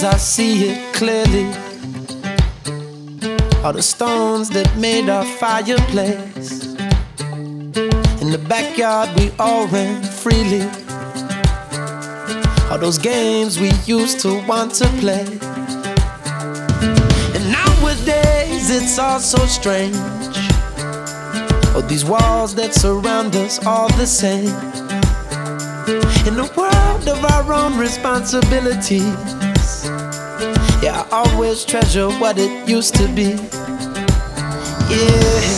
I see it clearly. All the stones that made our fireplace. In the backyard we all ran freely. All those games we used to want to play. And nowadays it's all so strange. Oh, these walls that surround us all the same. In a world of our own responsibilities. Yeah, I always treasure what it used to be. Yeah.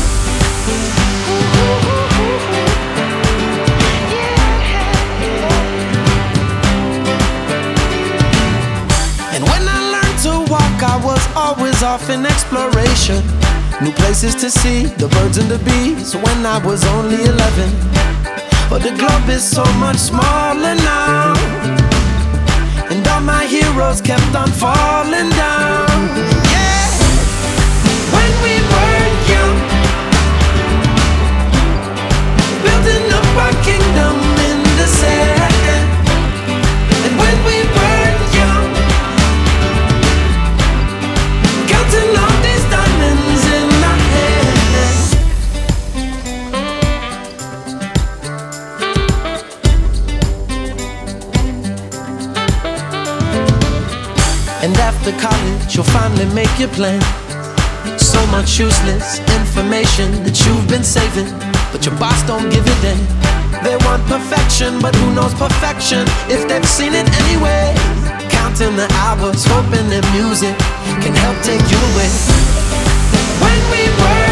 And when I learned to walk, I was always off in exploration. New places to see, the birds and the bees, when I was only 11. But the globe is so much smaller now, and all my heroes kept on falling down. Yeah, when we were young, building up our kingdom in the sand. And when we were young, counting all these diamonds in our hands. And after college, you'll finally make your plan. So much useless information that you've been saving, but your boss don't give it in. They want perfection, but who knows perfection if they've seen it anyway? Counting the hours, hoping that music can help take you away. When we were